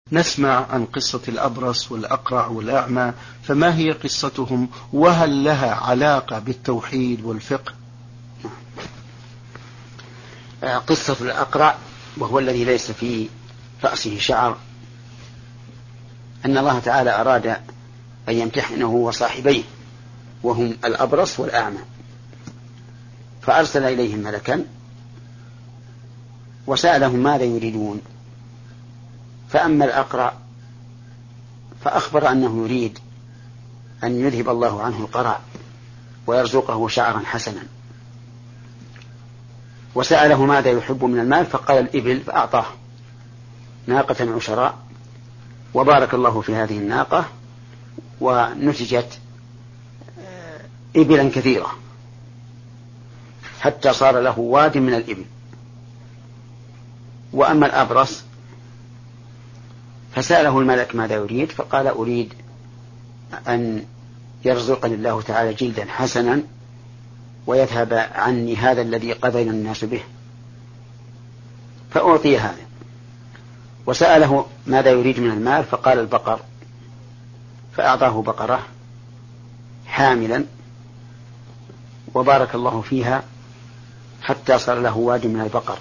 نسمع عن قصة الأبرص والأقرع والأعمى، فما هي قصتهم وهل لها علاقة بالتوحيد والفقه؟ قصة الأقرع وهو الذي ليس في رأسه شعر أن الله تعالى أراد أن يمتحنه وصاحبيه وهم الأبرص والأعمى، فأرسل إليهم ملكا وسألهم ماذا يريدون. فأما الأقرع فأخبر أنه يريد أن يذهب الله عنه القرع ويرزقه شعرا حسنا، وسأله ماذا يحب من المال فقال الإبل، فأعطاه ناقة عشراء وبارك الله في هذه الناقة ونتجت إبلا كثيرة حتى صار له واد من الإبل. وأما الأبرص فسأله الملك ماذا يريد فقال أريد أن يرزقني الله تعالى جلدا حسنا ويذهب عني هذا الذي قذل الناس به، فأعطي هذا. وسأله ماذا يريد من المال فقال البقر، فأعطاه بقرة حاملا وبارك الله فيها حتى صار له واد من البقر.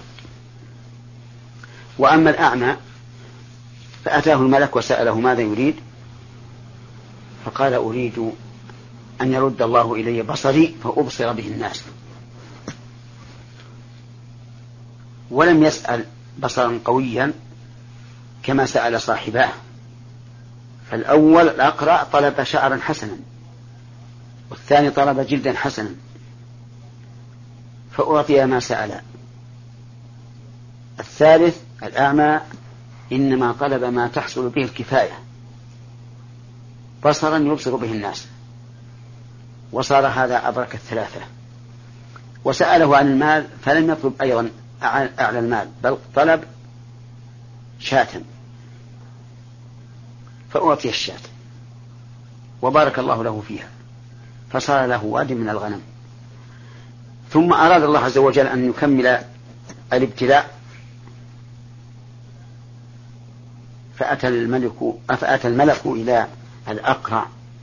وأما الأعمى فأتاه الملك وسأله ماذا يريد فقال أريد أن يرد الله إلي بصري فأبصر به الناس، ولم يسأل بصرا قويا كما سأل صاحباه. فالأول الأقرع طلب شعرا حسنا والثاني طلب جلدا حسنا فأعطي ما سأل. الثالث الأعمى إنما طلب ما تحصل به الكفاية، بصرا يبصر به الناس، وصار هذا أبرك الثلاثة. وسأله عن المال فلم يطلب أيضا أعلى المال بل طلب شاة فأعطي الشاة وبارك الله له فيها فصار له واد من الغنم. ثم أراد الله عز وجل أن يكمل الابتلاء فأتى الملك إلى الأقرع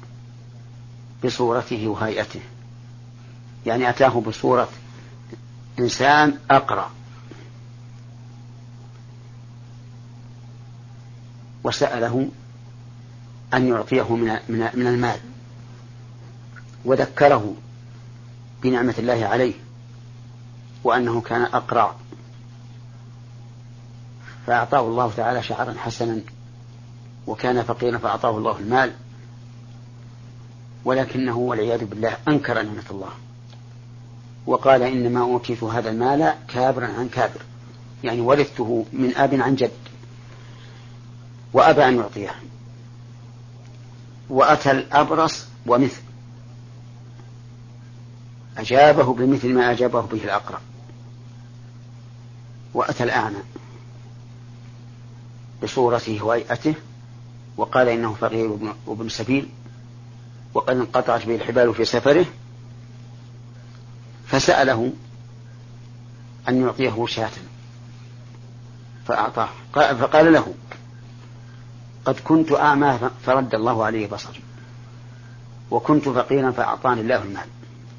بصورته وهيئته، يعني أتاه بصورة إنسان أقرع، وسأله أن يعطيه من المال وذكره بنعمة الله عليه وأنه كان أقرع، فأعطاه الله تعالى شعرا حسنا، وكان فقيرا فأعطاه الله المال، ولكنه والعياذ بالله أنكر نعمة الله وقال إنما أوتيت هذا المال كابرا عن كابر، يعني ورثته من أب عن جد، وأبى أن يعطيه. وأتى الأبرص ومثل أجابه بمثل ما أجابه به الأقرع. وأتى الأعمى بصورته وهيئته وقال إنه فقير وابن سبيل وقد انقطعت به الحبال في سفره، فسأله أن يعطيه شاة فأعطاه. فقال له قد كنت أعمى فرد الله عليه بصري، وكنت فقيرا فأعطاني الله المال،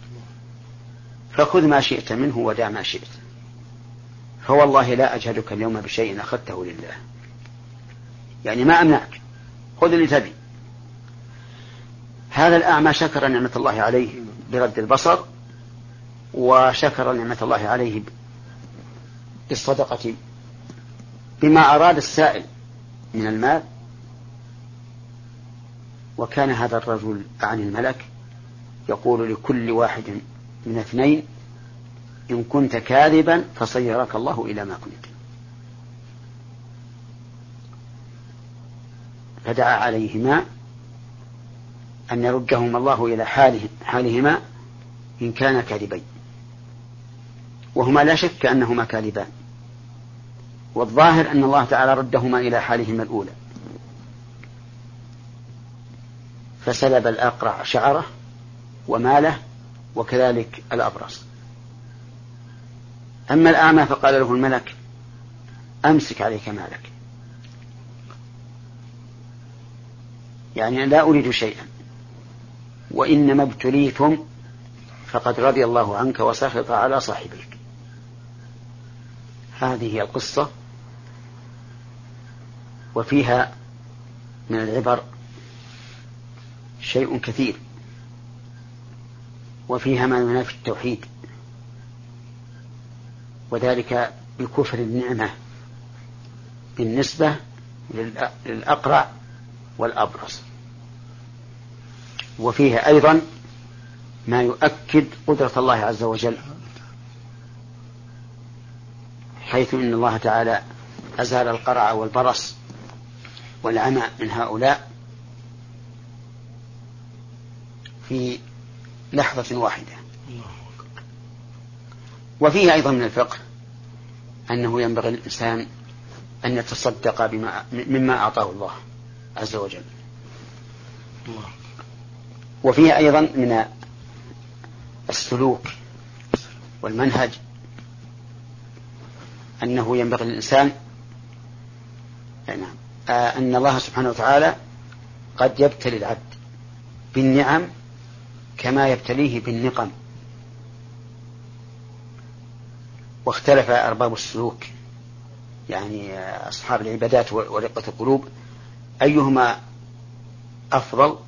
فخذ ما شئت منه ودع ما شئت، فوالله لا أجهدك اليوم بشيء أخذته لله، يعني ما أمنعك، خذ اللي تبي. هذا الأعمى شكر نعمة الله عليه برد البصر، وشكر نعمة الله عليه بالصدقة بما أراد السائل من المال. وكان هذا الرجل عن الملك يقول لكل واحد من اثنين إن كنت كاذبا فصيرك الله إلى ما كنت. فدعا عليهما أن يردهما الله إلى حالهما إن كان كاذبين، وهما لا شك أنهما كاذبان، والظاهر أن الله تعالى ردهما إلى حالهما الأولى. فسلب الأقرع شعره وماله وكذلك الأبرص. أما الأعمى فقال له الملك أمسك عليك مالك يعني لا أريد شيئا، وإنما ابتليتم فقد رضي الله عنك وسخط على صاحبك. هذه هي القصة، وفيها من العبر شيء كثير، وفيها ما ينافي التوحيد، وذلك بكفر النعمة بالنسبة للأقرع والأبرص. وفيها أيضا ما يؤكد قدرة الله عز وجل، حيث إن الله تعالى أزال القرع والبرص والعمى من هؤلاء في لحظة واحدة. وفيه أيضا من الفقه أنه ينبغي الإنسان أن يتصدق مما أعطاه الله عز وجل. وفيه أيضا من السلوك والمنهج أنه ينبغي الإنسان أن الله سبحانه وتعالى قد يبتلي العبد بالنعم كما يبتليه بالنقم. واختلف أرباب السلوك، يعني أصحاب العبادات ورقة القلوب، أيهما أفضل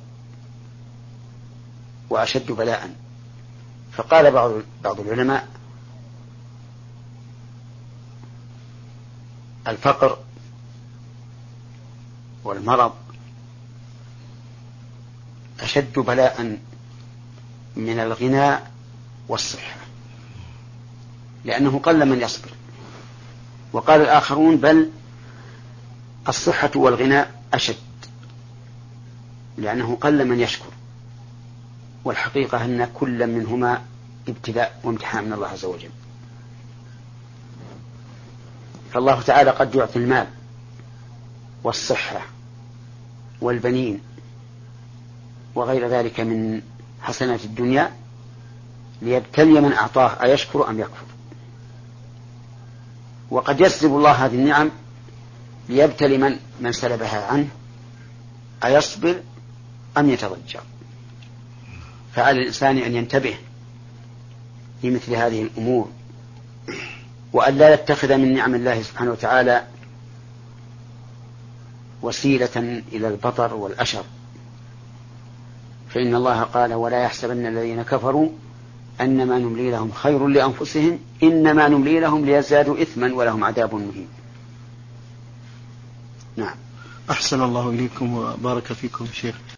وأشد بلاء. فقال بعض العلماء الفقر والمرض أشد بلاء من الغنى والصحة، لأنه قل من يصبر. وقال الآخرون بل الصحة والغنى أشد، لأنه قل من يشكر. والحقيقة أن كل منهما ابتلاء وامتحان من الله عز وجل. فالله تعالى قد يعطي المال والصحة والبنين وغير ذلك من حسنات الدنيا ليبتلي من أعطاه أيشكر أم يكفر. وقد يسلب الله هذه النعم ليبتلي من سلبها عنه أيصبر أم يتضجر. فعلى الإنسان أن ينتبه لمثل هذه الأمور، وأن لا يتخذ من نعم الله سبحانه وتعالى وسيلة إلى البطر والأشر. فإن الله قال ولا يحسبن الذين كفروا أنما نملي لهم خير لأنفسهم إنما نملي لهم ليزدادوا إثما ولهم عذاب مهين. نعم. أحسن الله إليكم وبارك فيكم شيخ.